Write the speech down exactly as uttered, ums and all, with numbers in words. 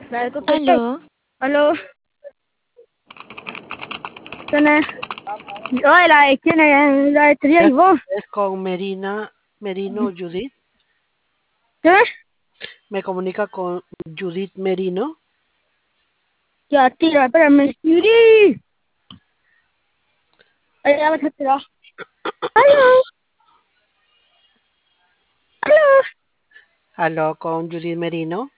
Aló, Aló, ¿quién es? Hola, ¿quién es? ¿La estrella y vos? Es con Merina, Merino Judith. ¿Qué? Me comunica con Judith Merino. Ya, tira, espérame. ¡Yuri! Ahí, ya me has tirado. ¡Aló! ¡Aló! Aló, con Judith Merino.